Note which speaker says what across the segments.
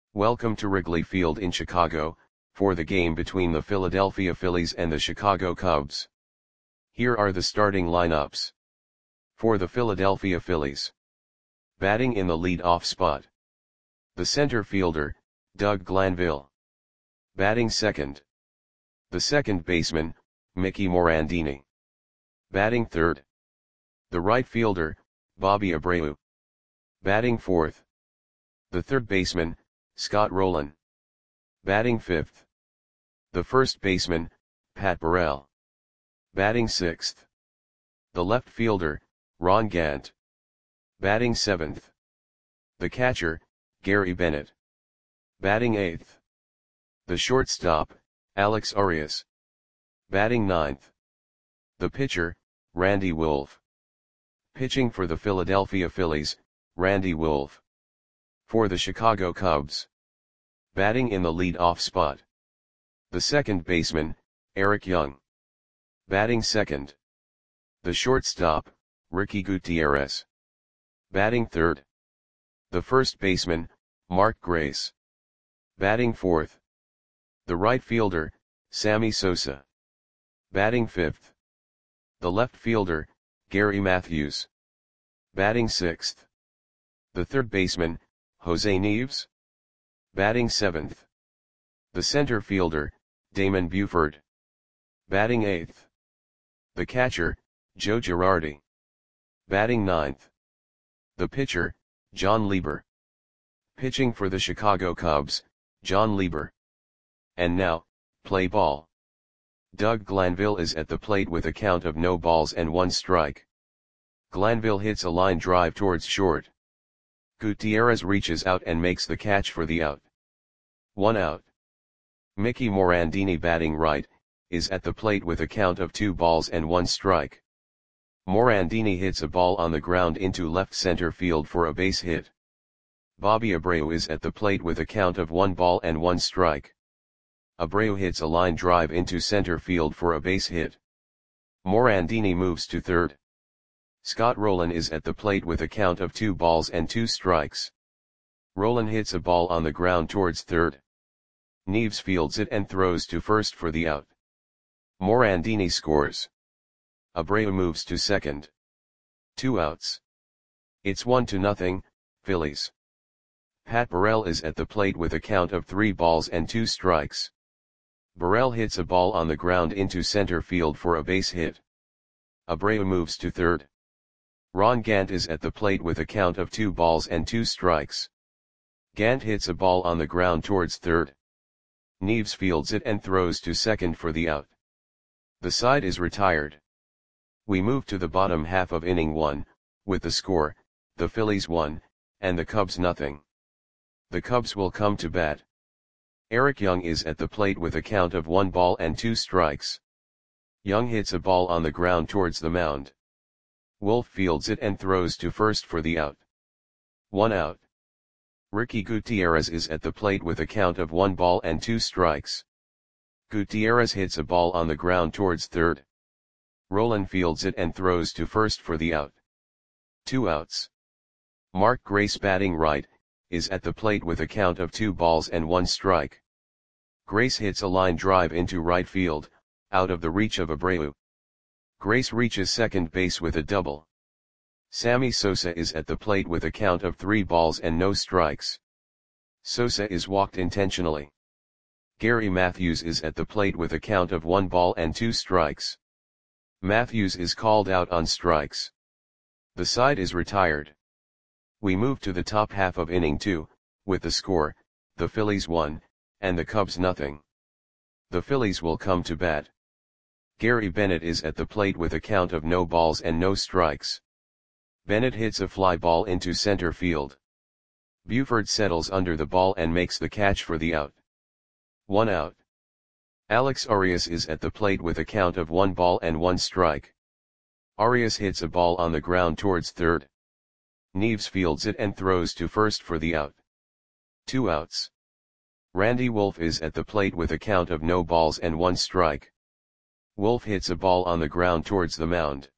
Speaker 1: Welcome to Wrigley Field in Chicago, for the game between the Philadelphia Phillies and the Chicago Cubs. Here are the starting lineups. For the Philadelphia Phillies. Batting in the lead-off spot. The center fielder, Doug Glanville. Batting second. The second baseman, Mickey Morandini. Batting third. The right fielder, Bobby Abreu. Batting fourth. The third baseman, Scott Rolen. Batting fifth. The first baseman, Pat Burrell. Batting sixth. The left fielder, Ron Gant. Batting seventh. The catcher, Gary Bennett. Batting eighth. The shortstop, Alex Arias. Batting ninth. The pitcher, Randy Wolf. Pitching for the Philadelphia Phillies, Randy Wolf. For the Chicago Cubs. Batting in the lead-off spot. The second baseman, Eric Young. Batting second. The shortstop, Ricky Gutierrez. Batting third. The first baseman, Mark Grace. Batting fourth. The right fielder, Sammy Sosa. Batting fifth. The left fielder, Gary Matthews. Batting sixth. The third baseman, Jose Neves. Batting seventh. The center fielder, Damon Buford. Batting eighth. The catcher, Joe Girardi. Batting ninth. The pitcher, John Lieber. Pitching for the Chicago Cubs, John Lieber. And now, play ball. Doug Glanville is at the plate with a count of no balls and one strike. Glanville hits a line drive towards short. Gutierrez reaches out and makes the catch for the out. 1 out. Mickey Morandini, batting right, is at the plate with a count of 2 balls and 1 strike. Morandini hits a ball on the ground into left center field for a base hit. Bobby Abreu is at the plate with a count of 1 ball and 1 strike. Abreu hits a line drive into center field for a base hit. Morandini moves to third. Scott Rolen is at the plate with a count of 2 balls and 2 strikes. Rolen hits a ball on the ground towards third. Neves fields it and throws to first for the out. Morandini scores. Abreu moves to second. 2 outs. It's 1-0, Phillies. Pat Burrell is at the plate with a count of 3 balls and 2 strikes. Burrell hits a ball on the ground into center field for a base hit. Abreu moves to third. Ron Gant is at the plate with a count of 2 balls and 2 strikes. Gant hits a ball on the ground towards third. Neves fields it and throws to second for the out. The side is retired. We move to the bottom half of inning 1, with the score, the Phillies 1, and the Cubs 0. The Cubs will come to bat. Eric Young is at the plate with a count of 1 ball and 2 strikes. Young hits a ball on the ground towards the mound. Wolf fields it and throws to first for the out. 1 out. Ricky Gutierrez is at the plate with a count of 1 ball and 2 strikes. Gutierrez hits a ball on the ground towards third. Rolen fields it and throws to first for the out. 2 outs. Mark Grace, batting right, is at the plate with a count of 2 balls and 1 strike. Grace hits a line drive into right field, out of the reach of Abreu. Grace reaches second base with a double. Sammy Sosa is at the plate with a count of 3 balls and no strikes. Sosa is walked intentionally. Gary Matthews is at the plate with a count of 1 ball and 2 strikes. Matthews is called out on strikes. The side is retired. We move to the top half of inning 2, with the score, the Phillies 1, and the Cubs 0. The Phillies will come to bat. Gary Bennett is at the plate with a count of no balls and no strikes. Bennett hits a fly ball into center field. Buford settles under the ball and makes the catch for the out. 1 out. Alex Arias is at the plate with a count of 1 ball and 1 strike. Arias hits a ball on the ground towards third. Neves fields it and throws to first for the out. 2 outs. Randy Wolf is at the plate with a count of no balls and 1 strike. Wolf hits a ball on the ground towards the mound.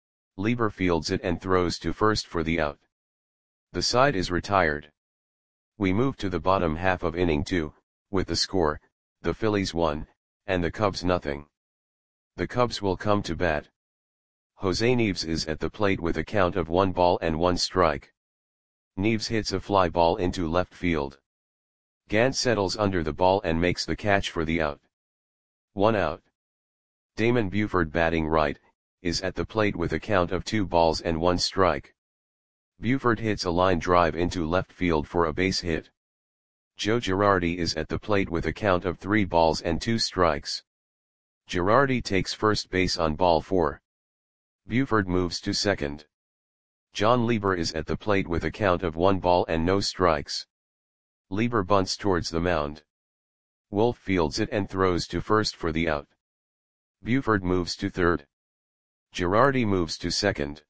Speaker 1: Lieber fields it and throws to first for the out. The side is retired. We move to the bottom half of inning 2, with the score, the Phillies 1, and the Cubs nothing. The Cubs will come to bat. Jose Neves is at the plate with a count of 1 ball and 1 strike. Neves hits a fly ball into left field. Gant settles under the ball and makes the catch for the out. 1 out. Damon Buford, batting right, is at the plate with a count of 2 balls and 1 strike. Buford hits a line drive into left field for a base hit. Joe Girardi is at the plate with a count of 3 balls and 2 strikes. Girardi takes first base on ball 4. Buford moves to second. John Lieber is at the plate with a count of 1 ball and no strikes. Lieber bunts towards the mound. Wolf fields it and throws to first for the out. Buford moves to third. Girardi moves to second.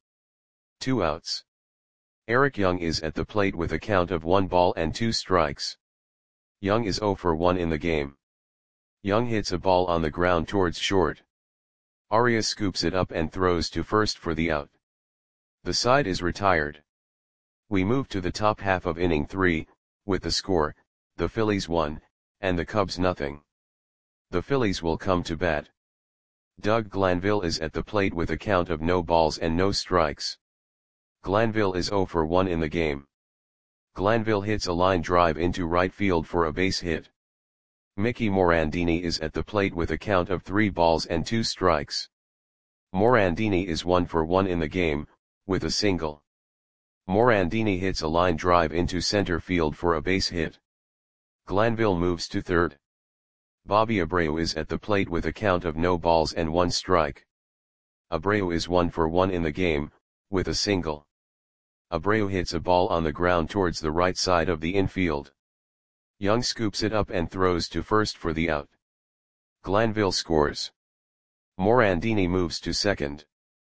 Speaker 1: 2 outs. Eric Young is at the plate with a count of 1 ball and 2 strikes. Young is 0 for 1 in the game. Young hits a ball on the ground towards short. Arias scoops it up and throws to first for the out. The side is retired. We move to the top half of inning 3, with the score, the Phillies 1, and the Cubs nothing. The Phillies will come to bat. Doug Glanville is at the plate with a count of no balls and no strikes. Glanville is 0 for 1 in the game. Glanville hits a line drive into right field for a base hit. Mickey Morandini is at the plate with a count of 3 balls and 2 strikes. Morandini is 1 for 1 in the game, with a single. Morandini hits a line drive into center field for a base hit. Glanville moves to third. Bobby Abreu is at the plate with a count of no balls and 1 strike. Abreu is 1 for 1 in the game, with a single. Abreu hits a ball on the ground towards the right side of the infield. Young scoops it up and throws to first for the out. Glanville scores. Morandini moves to second.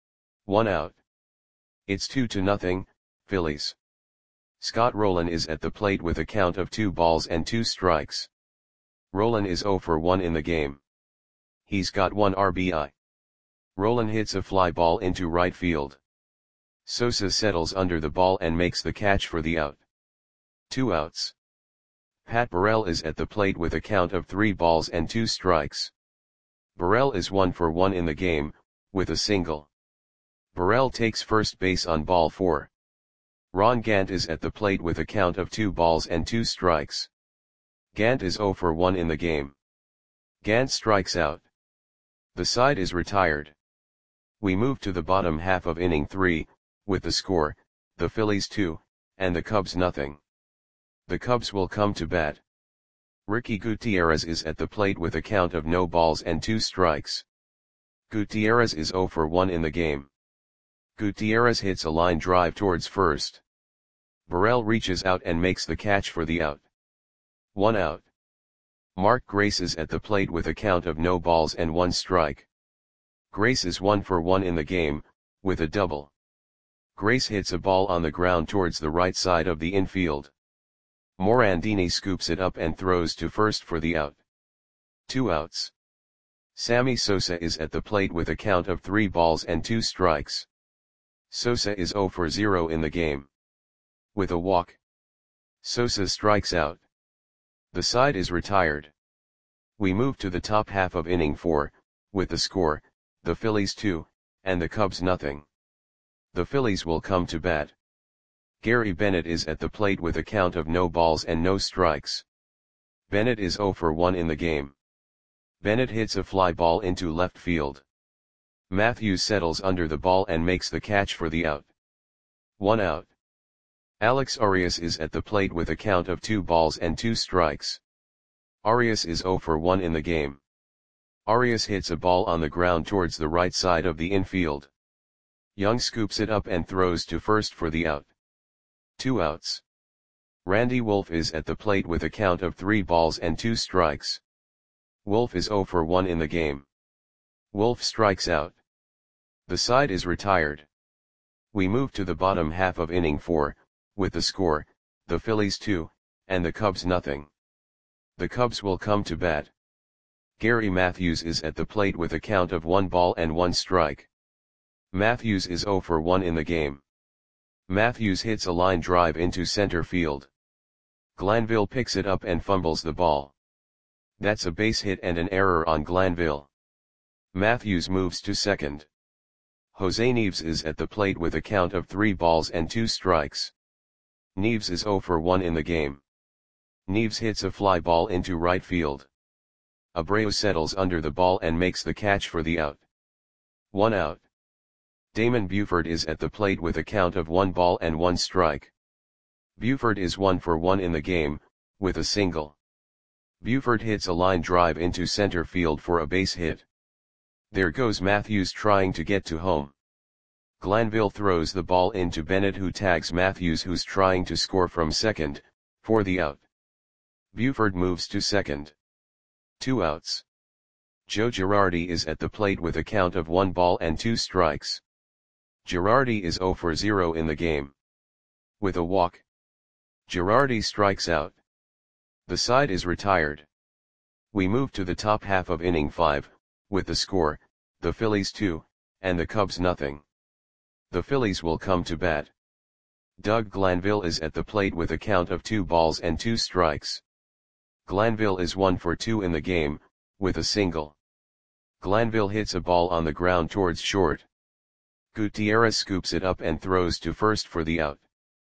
Speaker 1: 1 out. It's 2-0, Phillies. Scott Rolen is at the plate with a count of 2 balls and 2 strikes. Rolen is 0 for 1 in the game. He's got 1 RBI. Rolen hits a fly ball into right field. Sosa settles under the ball and makes the catch for the out. 2 outs. Pat Burrell is at the plate with a count of 3 balls and 2 strikes. Burrell is 1 for 1 in the game, with a single. Burrell takes first base on ball 4. Ron Gant is at the plate with a count of 2 balls and 2 strikes. Gant is 0 for 1 in the game. Gant strikes out. The side is retired. We move to the bottom half of inning 3, with the score, the Phillies 2, and the Cubs nothing. The Cubs will come to bat. Ricky Gutierrez is at the plate with a count of no balls and 2 strikes. Gutierrez is 0 for 1 in the game. Gutierrez hits a line drive towards first. Burrell reaches out and makes the catch for the out. 1 out. Mark Grace is at the plate with a count of no balls and 1 strike. Grace is 1 for 1 in the game, with a double. Grace hits a ball on the ground towards the right side of the infield. Morandini scoops it up and throws to first for the out. 2 outs. Sammy Sosa is at the plate with a count of 3 balls and 2 strikes. Sosa is 0 for 0 in the game. With a walk. Sosa strikes out. The side is retired. We move to the top half of inning 4, with the score, the Phillies 2, and the Cubs nothing. The Phillies will come to bat. Gary Bennett is at the plate with a count of no balls and no strikes. Bennett is 0 for 1 in the game. Bennett hits a fly ball into left field. Matthews settles under the ball and makes the catch for the out. 1 out. Alex Arias is at the plate with a count of 2 balls and 2 strikes. Arias is 0 for 1 in the game. Arias hits a ball on the ground towards the right side of the infield. Young scoops it up and throws to first for the out. 2 outs. Randy Wolf is at the plate with a count of 3 balls and 2 strikes. Wolf is 0 for 1 in the game. Wolf strikes out. The side is retired. We move to the bottom half of inning 4, with the score, the Phillies 2, and the Cubs nothing. The Cubs will come to bat. Gary Matthews is at the plate with a count of 1 ball and 1 strike. Matthews is 0 for 1 in the game. Matthews hits a line drive into center field. Glanville picks it up and fumbles the ball. That's a base hit and an error on Glanville. Matthews moves to second. Jose Neves is at the plate with a count of 3 balls and 2 strikes. Neves is 0 for 1 in the game. Neves hits a fly ball into right field. Abreu settles under the ball and makes the catch for the out. 1 out. Damon Buford is at the plate with a count of 1 ball and 1 strike. Buford is 1 for 1 in the game, with a single. Buford hits a line drive into center field for a base hit. There goes Matthews trying to get to home. Glanville throws the ball into Bennett, who tags Matthews, who's trying to score from second, for the out. Buford moves to second. 2 outs. Joe Girardi is at the plate with a count of 1 ball and 2 strikes. Girardi is 0 for 0 in the game. With a walk, Girardi strikes out. The side is retired. We move to the top half of inning 5, with the score, the Phillies 2, and the Cubs nothing. The Phillies will come to bat. Doug Glanville is at the plate with a count of 2 balls and 2 strikes. Glanville is 1 for 2 in the game, with a single. Glanville hits a ball on the ground towards short. Gutierrez scoops it up and throws to first for the out.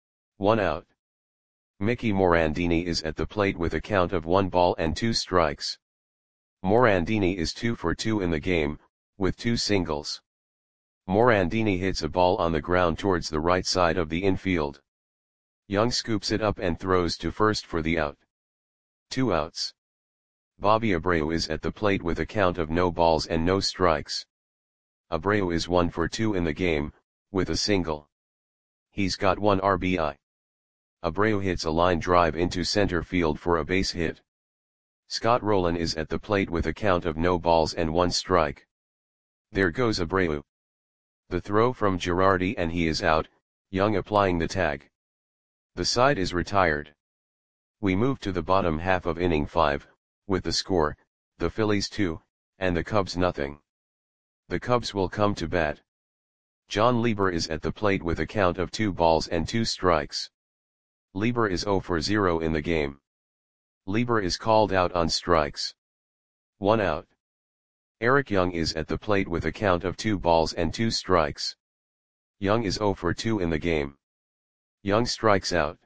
Speaker 1: 1 out. Mickey Morandini is at the plate with a count of 1 ball and 2 strikes. Morandini is 2 for 2 in the game, with 2 singles. Morandini hits a ball on the ground towards the right side of the infield. Young scoops it up and throws to first for the out. 2 outs. Bobby Abreu is at the plate with a count of no balls and no strikes. Abreu is 1 for 2 in the game, with a single. He's got 1 RBI. Abreu hits a line drive into center field for a base hit. Scott Rowland is at the plate with a count of no balls and 1 strike. There goes Abreu. The throw from Girardi and he is out, Young applying the tag. The side is retired. We move to the bottom half of inning 5, with the score, the Phillies 2, and the Cubs nothing. The Cubs will come to bat. John Lieber is at the plate with a count of 2 balls and 2 strikes. Lieber is 0 for 0 in the game. Lieber is called out on strikes. 1 out. Eric Young is at the plate with a count of 2 balls and 2 strikes. Young is 0 for 2 in the game. Young strikes out.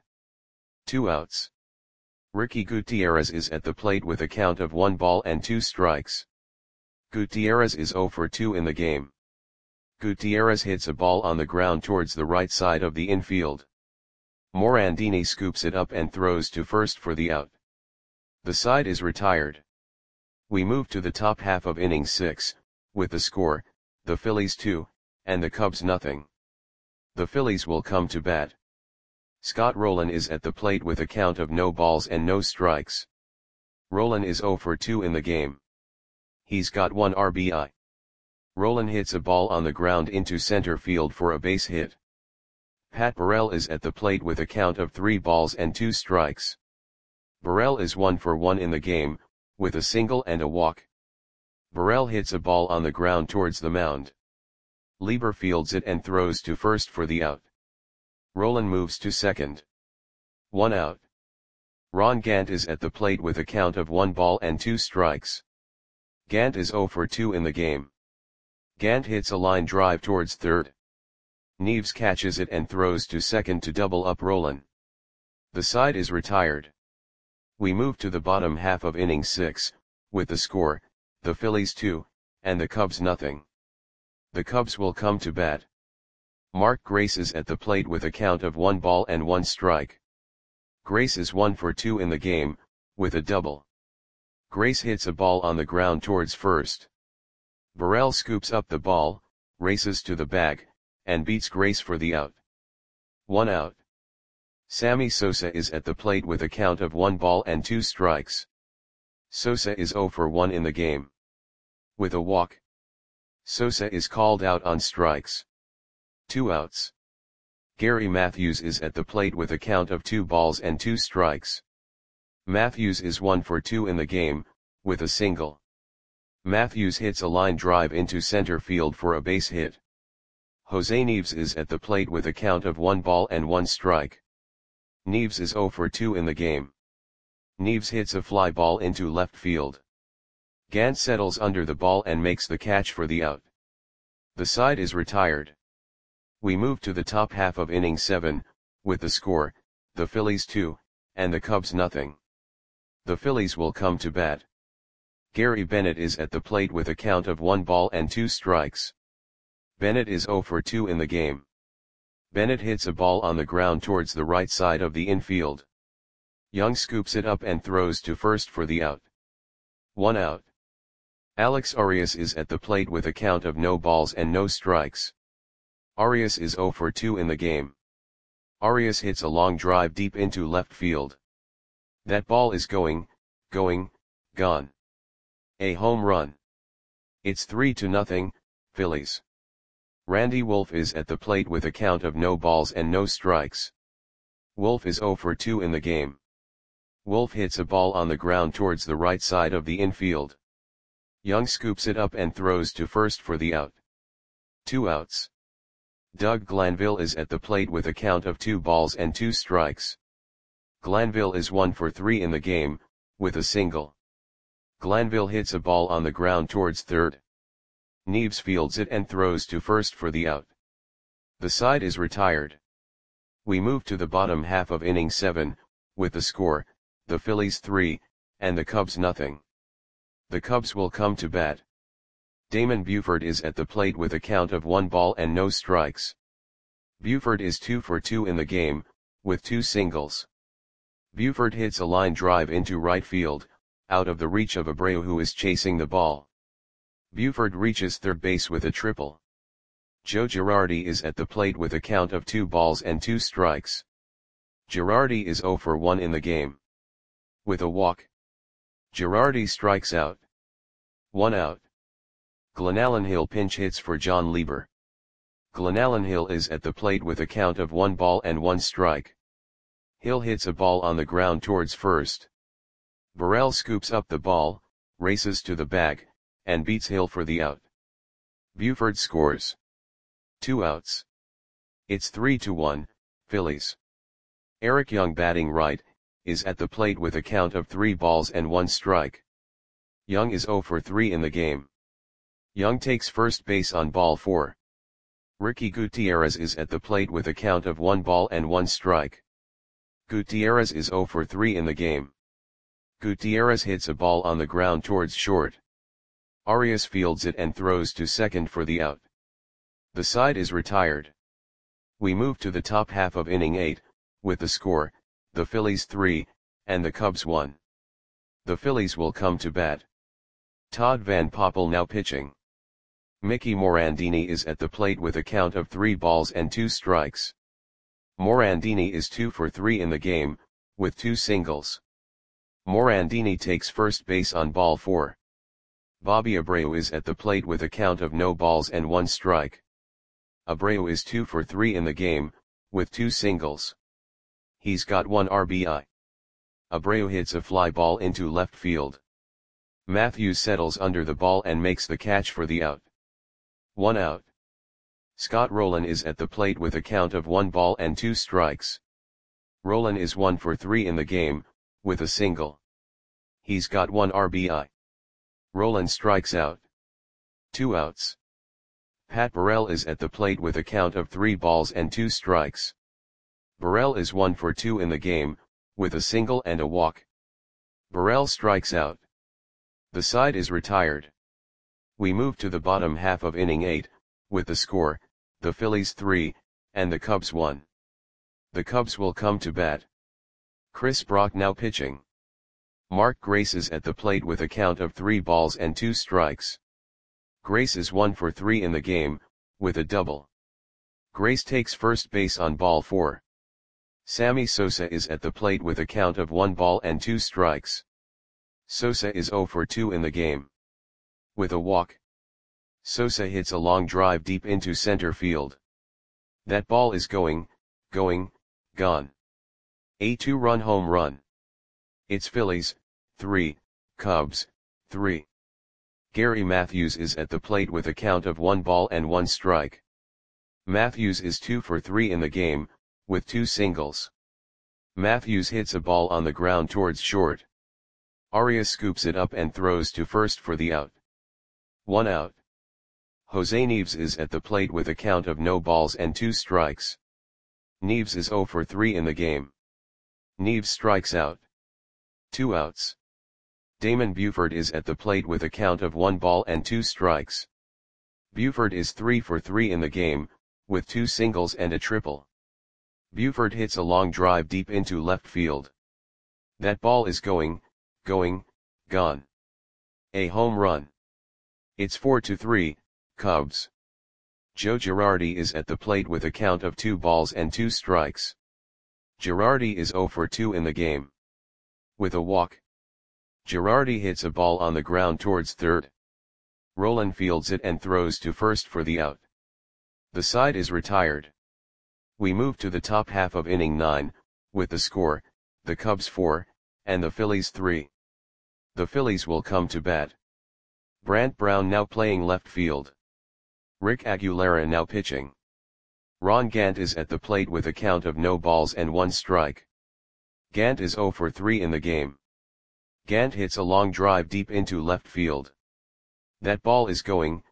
Speaker 1: 2 outs. Ricky Gutierrez is at the plate with a count of 1 ball and 2 strikes. Gutierrez is 0 for 2 in the game. Gutierrez hits a ball on the ground towards the right side of the infield. Morandini scoops it up and throws to first for the out. The side is retired. We move to the top half of inning 6, with the score, the Phillies 2, and the Cubs nothing. The Phillies will come to bat. Scott Rowland is at the plate with a count of no balls and no strikes. Rowland is 0 for 2 in the game. He's got 1 RBI. Rowland hits a ball on the ground into center field for a base hit. Pat Burrell is at the plate with a count of 3 balls and 2 strikes. Burrell is 1 for 1 in the game, with a single and a walk. Burrell hits a ball on the ground towards the mound. Lieber fields it and throws to first for the out. Rowland moves to second. 1 out. Ron Gant is at the plate with a count of 1 ball and 2 strikes. Gant is 0 for 2 in the game. Gant hits a line drive towards third. Neves catches it and throws to second to double up Rowland. The side is retired. We move to the bottom half of inning 6, with the score, the Phillies 2, and the Cubs nothing. The Cubs will come to bat. Mark Grace is at the plate with a count of 1 ball and 1 strike. Grace is 1 for 2 in the game, with a double. Grace hits a ball on the ground towards first. Burrell scoops up the ball, races to the bag, and beats Grace for the out. 1 out. Sammy Sosa is at the plate with a count of 1 ball and 2 strikes. Sosa is 0 for 1 in the game. With a walk, Sosa is called out on strikes. 2 outs. Gary Matthews is at the plate with a count of 2 balls and 2 strikes. Matthews is 1 for 2 in the game, with a single. Matthews hits a line drive into center field for a base hit. Jose Neves is at the plate with a count of 1 ball and 1 strike. Neves is 0 for 2 in the game. Neves hits a fly ball into left field. Gant settles under the ball and makes the catch for the out. The side is retired. We move to the top half of inning 7, with the score, the Phillies 2, and the Cubs nothing. The Phillies will come to bat. Gary Bennett is at the plate with a count of 1 ball and 2 strikes. Bennett is 0 for 2 in the game. Bennett hits a ball on the ground towards the right side of the infield. Young scoops it up and throws to first for the out. 1 out. Alex Arias is at the plate with a count of no balls and no strikes. Arias is 0 for 2 in the game. Arias hits a long drive deep into left field. That ball is going, gone. A home run. It's 3-0, Phillies. Randy Wolf is at the plate with a count of no balls and no strikes. Wolf is 0 for 2 in the game. Wolf hits a ball on the ground towards the right side of the infield. Young scoops it up and throws to first for the out. 2 outs. Doug Glanville is at the plate with a count of 2 balls and 2 strikes. Glanville is 1 for 3 in the game, with a single. Glanville hits a ball on the ground towards third. Neves fields it and throws to first for the out. The side is retired. We move to the bottom half of inning 7, with the score, the Phillies 3, and the Cubs nothing. The Cubs will come to bat. Damon Buford is at the plate with a count of 1 ball and no strikes. Buford is 2 for 2 in the game, with 2 singles. Buford hits a line drive into right field, out of the reach of Abreu who is chasing the ball. Buford reaches third base with a triple. Joe Girardi is at the plate with a count of 2 balls and 2 strikes. Girardi is 0 for 1 in the game. With a walk. Girardi strikes out. 1 out. Glenallen Hill pinch hits for John Lieber. Glenallen Hill is at the plate with a count of 1 ball and 1 strike. Hill hits a ball on the ground towards first. Burrell scoops up the ball, races to the bag, and beats Hill for the out. Buford scores. 2 outs. It's 3-1, Phillies. Eric Young batting right, is at the plate with a count of 3 balls and 1 strike. Young is 0 for 3 in the game. Young takes first base on ball 4. Ricky Gutierrez is at the plate with a count of 1 ball and 1 strike. Gutierrez is 0 for 3 in the game. Gutierrez hits a ball on the ground towards short. Arias fields it and throws to second for the out. The side is retired. We move to the top half of inning 8, with the score, the Phillies 3, and the Cubs 1. The Phillies will come to bat. Todd Van Poppel now pitching. Mickey Morandini is at the plate with a count of 3 balls and 2 strikes. Morandini is 2 for 3 in the game, with 2 singles. Morandini takes first base on ball 4. Bobby Abreu is at the plate with a count of no balls and 1 strike. Abreu is 2 for 3 in the game, with 2 singles. He's got 1 RBI. Abreu hits a fly ball into left field. Matthews settles under the ball and makes the catch for the out. 1 out. Scott Rowland is at the plate with a count of 1 ball and 2 strikes. Rowland is 1 for 3 in the game, with a single. He's got 1 RBI. Rowland strikes out. 2 outs. Pat Burrell is at the plate with a count of 3 balls and 2 strikes. Burrell is 1 for 2 in the game, with a single and a walk. Burrell strikes out. The side is retired. We move to the bottom half of inning 8, with the score, the Phillies 3, and the Cubs 1. The Cubs will come to bat. Chris Brock now pitching. Mark Grace is at the plate with a count of 3 balls and 2 strikes. Grace is 1 for 3 in the game, with a double. Grace takes first base on ball 4. Sammy Sosa is at the plate with a count of 1 ball and 2 strikes. Sosa is 0 for 2 in the game. With a walk. Sosa hits a long drive deep into center field. That ball is going, gone. A 2-run home run. It's Phillies, 3, Cubs, 3. Gary Matthews is at the plate with a count of 1 ball and 1 strike. Matthews is 2 for 3 in the game, with 2 singles. Matthews hits a ball on the ground towards short. Arias scoops it up and throws to first for the out. 1 out. Jose Neves is at the plate with a count of no balls and 2 strikes. Neves is 0 for 3 in the game. Neves strikes out. 2 outs. Damon Buford is at the plate with a count of 1 ball and 2 strikes. Buford is 3 for 3 in the game, with 2 singles and a triple. Buford hits a long drive deep into left field. That ball is going, gone. A home run. It's 4-3, Cubs. Joe Girardi is at the plate with a count of 2 balls and 2 strikes. Girardi is 0 for 2 in the game. With a walk. Girardi hits a ball on the ground towards third. Rolen fields it and throws to first for the out. The side is retired. We move to the top half of inning 9, with the score, the Cubs 4, and the Phillies 3. The Phillies will come to bat. Brant Brown now playing left field. Rick Aguilera now pitching. Ron Gant is at the plate with a count of no balls and 1 strike. Gant is 0 for 3 in the game. Gant hits a long drive deep into left field. That ball is going,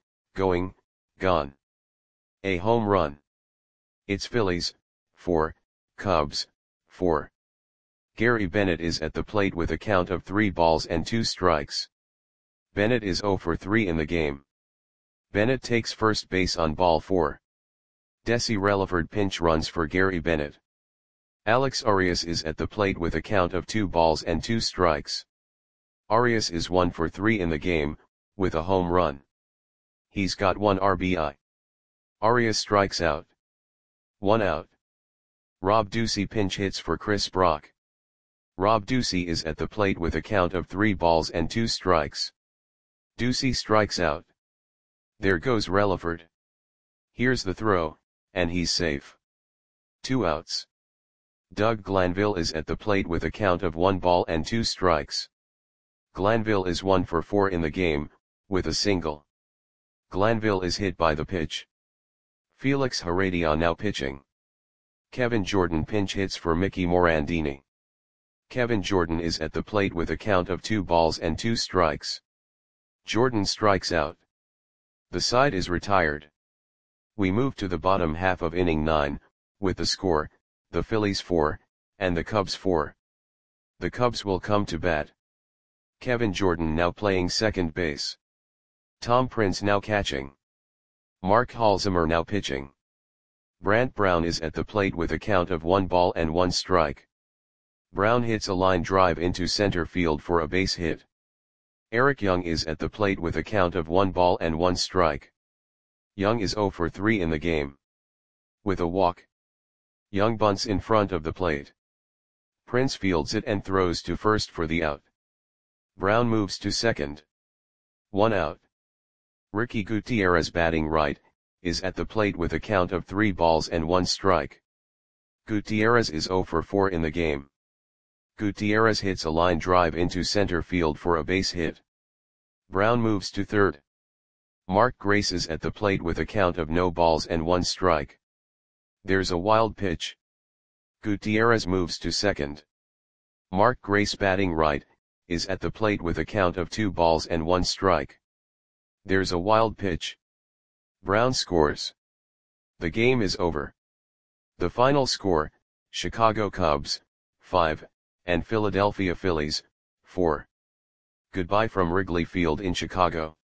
Speaker 1: gone. A home run. It's Phillies, 4, Cubs, 4. Gary Bennett is at the plate with a count of 3 balls and 2 strikes. Bennett is 0 for 3 in the game. Bennett takes first base on ball 4. Desi Relaford pinch runs for Gary Bennett. Alex Arias is at the plate with a count of 2 balls and 2 strikes. Arias is 1 for 3 in the game, with a home run. He's got 1 RBI. Arias strikes out. 1 out. Rob Ducey pinch hits for Chris Brock. Rob Ducey is at the plate with a count of 3 balls and 2 strikes. Ducey strikes out. There goes Relaford. Here's the throw, and he's safe. 2 outs. Doug Glanville is at the plate with a count of 1 ball and 2 strikes. Glanville is 1 for 4 in the game, with a single. Glanville is hit by the pitch. Felix Heredia now pitching. Kevin Jordan pinch hits for Mickey Morandini. Kevin Jordan is at the plate with a count of 2 balls and 2 strikes. Jordan strikes out. The side is retired. We move to the bottom half of inning 9, with the score, the Phillies 4, and the Cubs 4. The Cubs will come to bat. Kevin Jordan now playing second base. Tom Prince now catching. Mark Halzheimer now pitching. Brant Brown is at the plate with a count of 1 ball and 1 strike. Brown hits a line drive into center field for a base hit. Eric Young is at the plate with a count of 1 ball and 1 strike. Young is 0 for 3 in the game. With a walk. Young bunts in front of the plate. Prince fields it and throws to first for the out. Brown moves to second. 1 out. Ricky Gutierrez batting right, is at the plate with a count of 3 balls and 1 strike. Gutierrez is 0 for 4 in the game. Gutierrez hits a line drive into center field for a base hit. Brown moves to third. Mark Grace is at the plate with a count of no balls and 1 strike. There's a wild pitch. Gutierrez moves to second. Mark Grace batting right, is at the plate with a count of 2 balls and 1 strike. There's a wild pitch. Brown scores. The game is over. The final score, Chicago Cubs, 5, and Philadelphia Phillies, 4. Goodbye from Wrigley Field in Chicago.